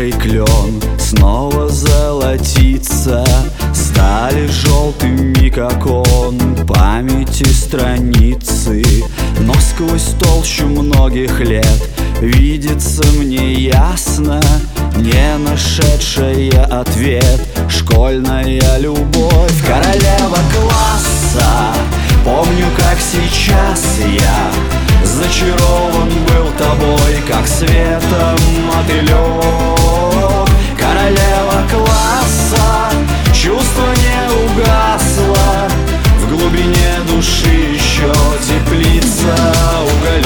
старый клен снова золотится, стали желтыми, как он, памяти страницы. Но сквозь толщу многих лет видится мне ясно не нашедшая ответ школьная любовь. Королева класса, помню, как сейчас я зачарован был тобой, как светом мотылек. Королева класса, чувство не угасло, в глубине души еще теплится уголек.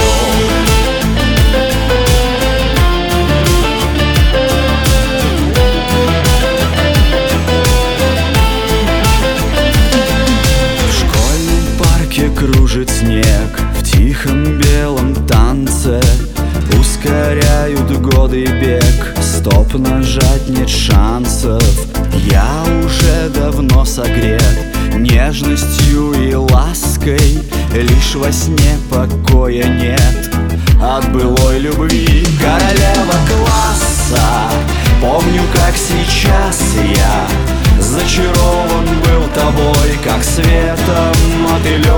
Кружит снег в тихом белом танце, ускоряют годы бег, стоп нажать нет шансов. Я уже давно согрет нежностью и лаской, лишь во сне покоя нет от былой любви. Королева класса, помню, как сейчас я зачарован был тобой, как светом мотылек.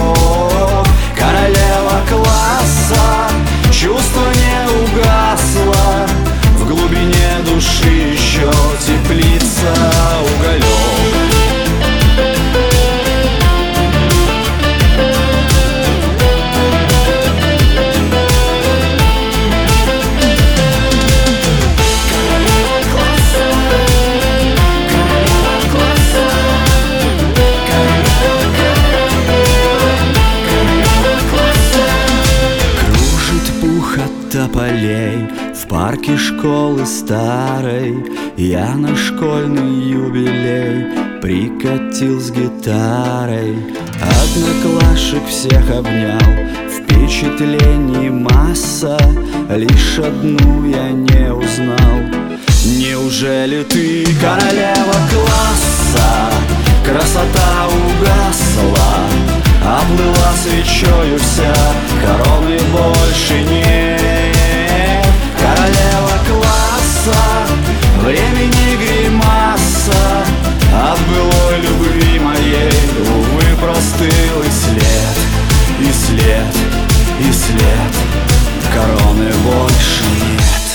Королева класса, чувство не угасло, в глубине души еще теплится уголек. Тополей в парке школы старой я на школьный юбилей прикатил с гитарой. Одноклашек всех обнял, впечатлений масса, лишь одну я не узнал. Неужели ты королева класса? Красота угасла, оплыла свечою вся, короны больше нет. Королева класса, времени гримаса, от былой любви моей, увы, простыл и след, и след, и след, короны больше нет.